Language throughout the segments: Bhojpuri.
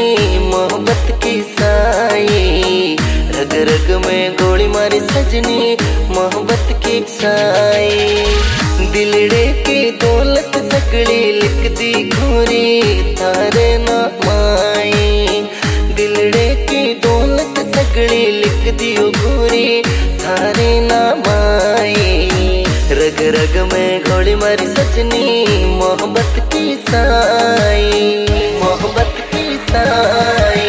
मोहब्बत की साई। रग रग में गोली मारी सजनी मोहब्बत की साई। दिलड़े की दौलत सकड़ी लिख दी घोरी थारे नाम आई। दिलड़े की दौलत सकड़ी लिख दी घोरी थारे नाम आई। रग रग में गोली मारी सजनी मोहब्बत की साई। मोहब्बत की साई।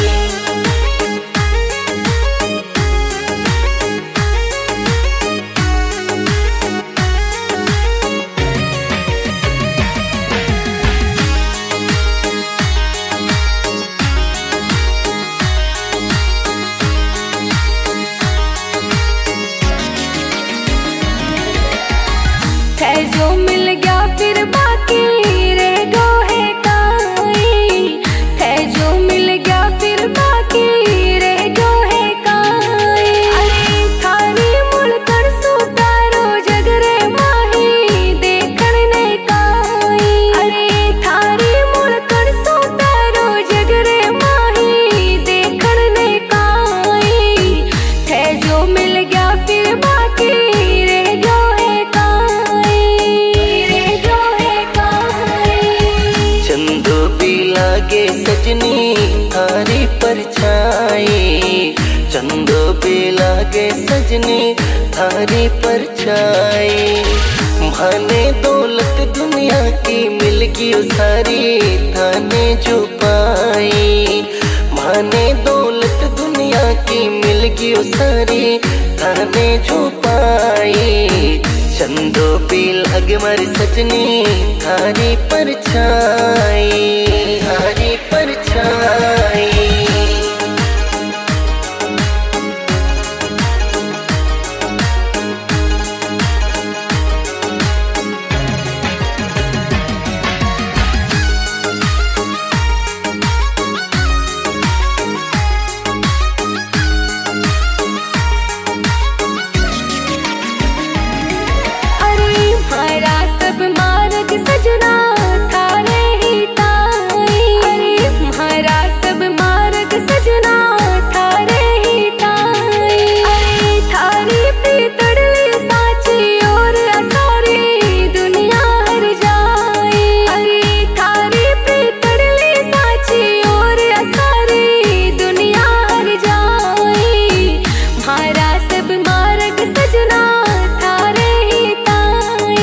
जो मिल गया फिर बाकी रह गो है काई। है जो मिल गया फिर बाकी रह गो है काई। अरे थारी मुड़ कर सुतारो जगरे माही देखण ने काई। अरे थारी मुड़ कर सुतारो जगरे माही देखण ने काई। है जो मिल गया फिर बाकी रह गो है लागे सजनी थारी परछाई। चंदो पे लागे सजनी थारी परछाई। माने दौलत दुनिया की मिल गई सारी थाने जो पाई। माने दौलत दुनिया की मिल गई सारी थाने जो पाई। चंदो पे लागे मारी सजनी थारी परछाई। थारी परछाई। सजना थारे ही ताई। अरे म्हारा सब मार्ग सजना थारे ही ताई। अरे थारी पीतड़ली साची और सारी दुनिया हर जाई। अरे थारी पीतड़ली साची और सारी दुनिया हर जाई। म्हारा सब मार्ग सजना थारे ही ताई।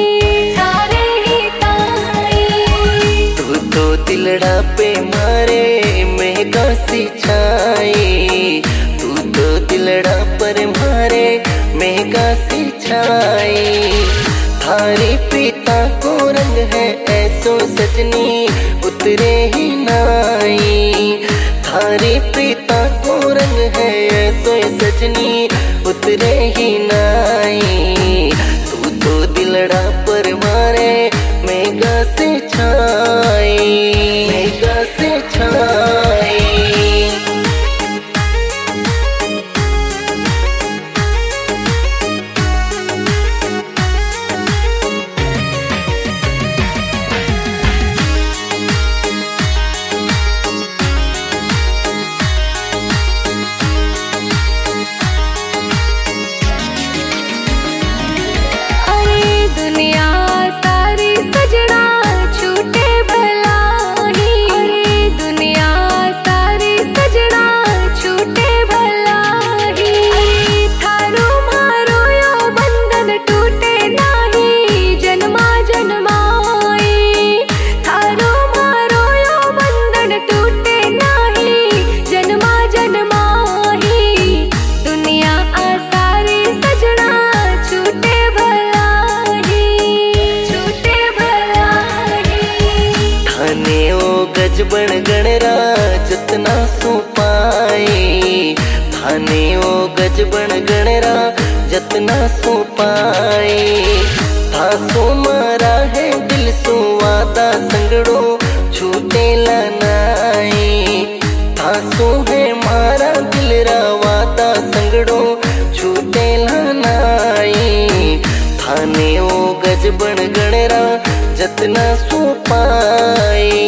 दिलड़ा पे मारे महका सी छाई। तू तो दिलड़ा पर मारे महका सी छाई। थारी पीता को रंग है ऐसो सजनी उतरे ही नाई। थारी पीता को रंग है ऐसो सजनी उतरे ही नाई। तू तो दिलड़ा पर मारे महका से छाई। महका से छाई। दुनिया सारी सजना छूटे भला ही। अरे दुनिया सारी सजना छूटे भला ही। अरे थारो मारो यो बंधन टूटे नाही जन्मा जन्माई। थारो मारो यो बंधन टूटे नाही जन्मा जन्माही। दुनिया सारी सजना छूटे भला गज बन गणरा जतना सो पाए। थाने ओ गज बन गणरा जतना सो पाए। था सो मारा है दिल सो वादा संगड़ो छूटे लानाई। था सो है मारा दिल रा वादा संगड़ो छूटे लानाई। थाने ओ गज बन गणरा जतना सो पाए।